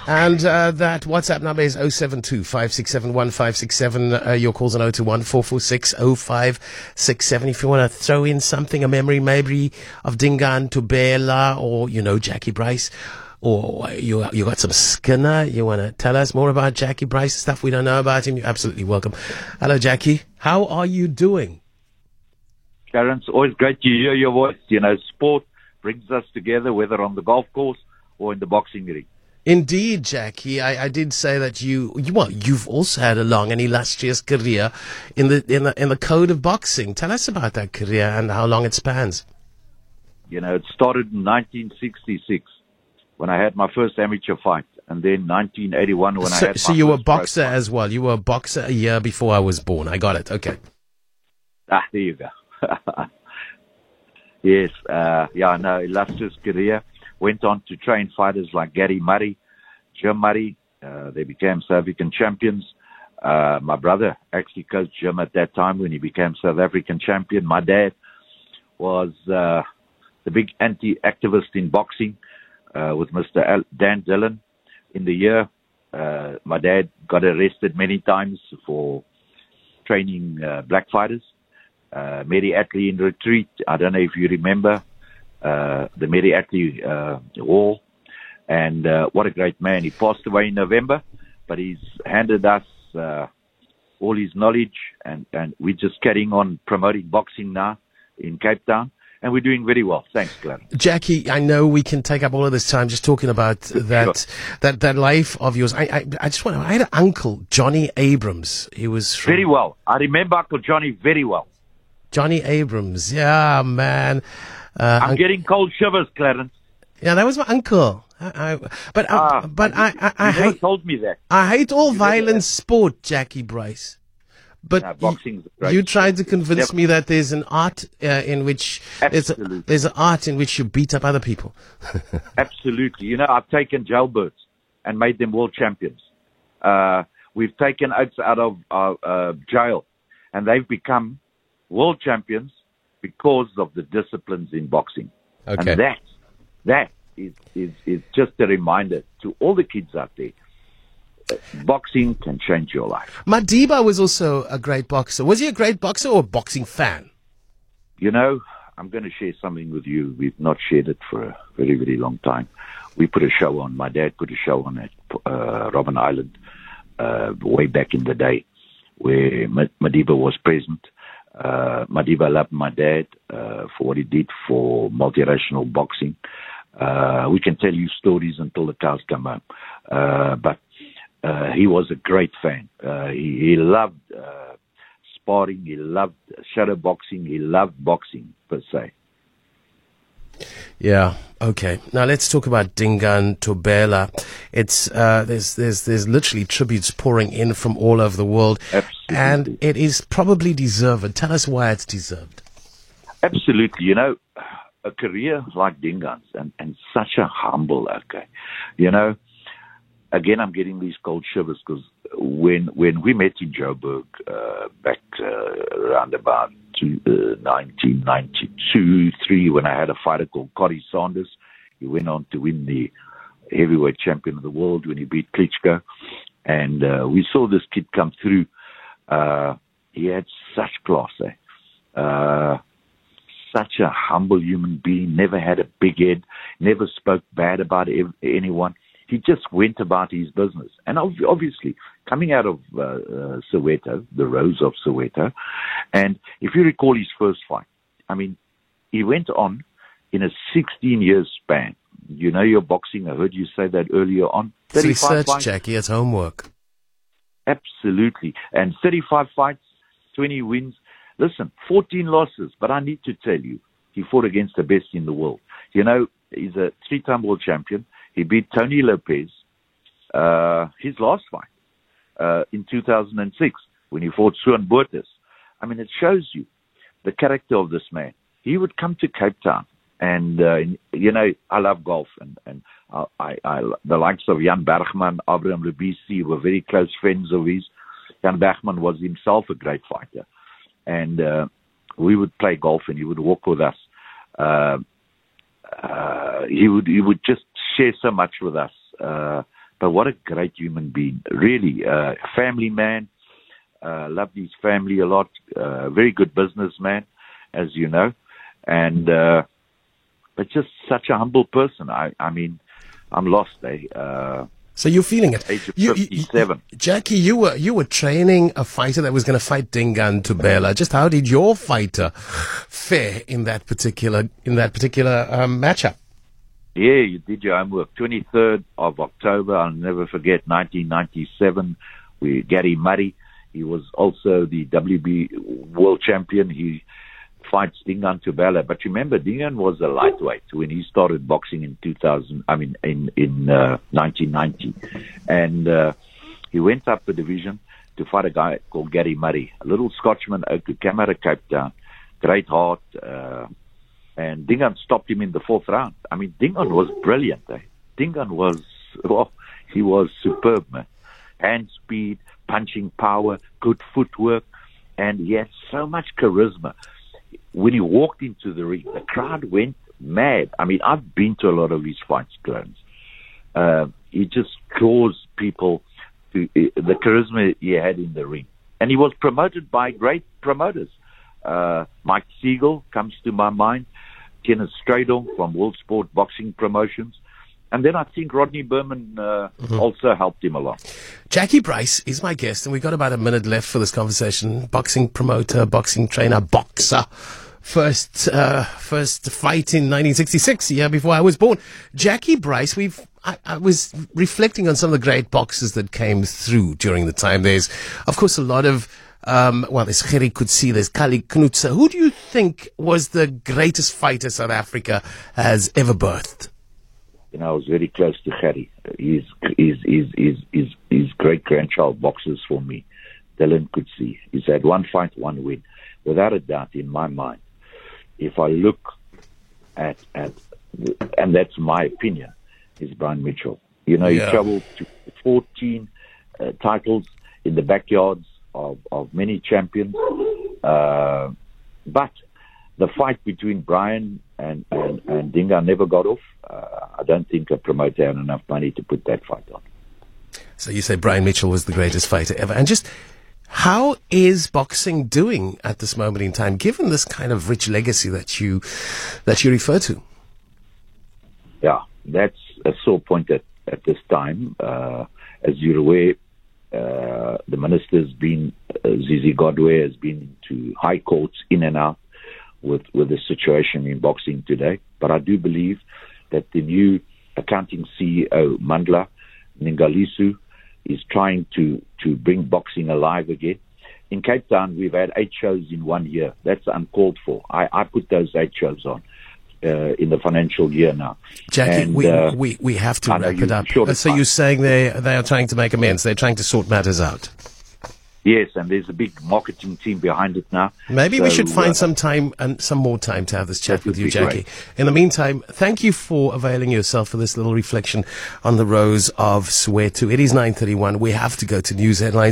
And that WhatsApp number is 072 567 1567. Your calls on 021 446 0567. If you want to throw in something, a memory maybe of Dingaan Tobela, or, Jackie Bryce, or you got some Skinner, you want to tell us more about Jackie Bryce, stuff we don't know about him, you're absolutely welcome. Hello, Jackie. How are you doing? Karen, it's always great to hear your voice. Sport brings us together, whether on the golf course or in the boxing ring. Indeed, Jackie. I did say that you've also had a long and illustrious career in the code of boxing. Tell us about that career and how long it spans. It started in 1966 when I had my first amateur fight, and then 1981 when I had. So you were a boxer as well. You were a boxer a year before I was born. I got it. Okay. There you go. Yes. Illustrious career. Went on to train fighters like Gary Murray, Jim Murray. They became South African champions. My brother actually coached Jim at that time when he became South African champion. My dad was the big anti-activist in boxing with Mr. Dan Dillon. In the year, my dad got arrested many times for training black fighters. Mary Attlee in retreat. I don't know if you remember the Mary Attlee war, and what a great man. He passed away in November, but he's handed us all his knowledge, and we're just carrying on promoting boxing now in Cape Town, and we're doing very well. Thanks, Glenn. Jackie, I know we can take up all of this time just talking about that life of yours. I had an uncle, Johnny Abrams. He was very well. I remember Uncle Johnny very well. Johnny Abrams, yeah, man. I'm getting cold shivers, Clarence. Yeah, that was my uncle. But I hate. Told me that. I hate all violent sport, Jackie Bryce. But you tried to convince me that there's an art in which there's an art in which you beat up other people. Absolutely. I've taken jailbirds and made them world champions. We've taken oats out of jail, and they've become world champions because of the disciplines in boxing. Okay. And that is just a reminder to all the kids out there. Boxing can change your life. Madiba was also a great boxer. Was he a great boxer or a boxing fan? I'm going to share something with you. We've not shared it for a very, very long time. We put a show on. My dad put a show on at Robben Island way back in the day where Madiba was present. Madiba loved my dad for what he did for multiracial boxing. We can tell you stories until the cows come home. But he was a great fan. He loved sparring. He loved shadow boxing. He loved boxing, per se. Yeah. Okay. Now let's talk about Dingaan Tobela. It's there's literally tributes pouring in from all over the world. Absolutely. And it is probably deserved. Tell us why it's deserved. Absolutely. A career like Dingaan's and such a humble, again, I'm getting these cold shivers because when we met in Joburg back around about 1992-3, when I had a fighter called Corrie Sanders, he went on to win the heavyweight champion of the world when he beat Klitschko, and we saw this kid come through. He had such class, such a humble human being, never had a big head, never spoke bad about anyone. He just went about his business. And obviously, coming out of Soweto, the Rose of Soweto, and if you recall his first fight, he went on in a 16-year span. Your boxing, I heard you say that earlier on. 35 research, fights. Jackie, it's homework. Absolutely. And 35 fights, 20 wins. Listen, 14 losses, but I need to tell you, he fought against the best in the world. He's a 3-time world champion. He beat Tony Lopez, his last fight, in 2006 when he fought Suan Boertes. It shows you the character of this man. He would come to Cape Town, and I love golf, and the likes of Jan Bergman, Abraham Lubisi were very close friends of his. Jan Bergman was himself a great fighter, and we would play golf, and he would walk with us. He would just share so much with us. But what a great human being. Really, family man. Loved his family a lot. Very good businessman, as you know. And, but just such a humble person. I mean, I'm lost, So you're feeling it. Age of 57. Jackie, you were training a fighter that was going to fight Dingaan Thobela. Just how did your fighter fare in that particular matchup? Yeah, you did your homework. 23rd of October, I'll never forget, 1997. Gary Murray, he was also the WB world champion. He fights Dingaan Thobela. But remember, Dingaan was a lightweight when he started boxing in 1990. And he went up a division to fight a guy called Gary Murray, a little Scotchman who came out of Cape Town, great heart. And Dingaan stopped him in the 4th round. I mean, Dingaan was brilliant. Dingaan was, he was superb, man. Hand speed, punching power, good footwork, and he had so much charisma. When he walked into the ring, the crowd went mad. I mean, I've been to a lot of his fights, Clarence. He just caused people to the charisma he had in the ring. And he was promoted by great promoters. Mike Siegel comes to my mind, Kenneth Stradong from World Sport Boxing Promotions. And then I think Rodney Berman also helped him along. Jackie Bryce is my guest, and we've got about a minute left for this conversation. Boxing promoter, boxing trainer, boxer. First fight in 1966, the year before I was born. Jackie Bryce, I was reflecting on some of the great boxers that came through during the time. There's, of course, a lot of, there's Gerrie Coetzee, there's Kali Knoetze. Who do you think was the greatest fighter South Africa has ever birthed? You know, I was very close to Gerrie. His great-grandchild boxes for me. Dylan Coetzee. He's had one fight, one win. Without a doubt, in my mind, if I look at and that's my opinion, is Brian Mitchell. You know, he traveled to 14 titles in the backyards of many champions. But the fight between Brian and Dingaan never got off. I don't think a promoter had enough money to put that fight on. So you say Brian Mitchell was the greatest fighter ever. And just how is boxing doing at this moment in time, given this kind of rich legacy that you refer to? Yeah, that's a sore point at this time. As you're aware, the minister's been, Zizi Godwe has been to high courts in and out with the situation in boxing today. But I do believe that the new accounting CEO, Mandla Ningalisu, is trying to bring boxing alive again. In Cape Town, we've had 8 shows in 1 year. That's uncalled for. I put those 8 shows on in the financial year now. Jackie, and, we have to wrap it up. So you're saying they are trying to make amends. They're trying to sort matters out. Yes, and there's a big marketing team behind it now. Maybe we should find some time and some more time to have this chat with you, Jackie. Great. In the meantime, thank you for availing yourself for this little reflection on the Rose of Soweto. It is 9:31. We have to go to news headlines.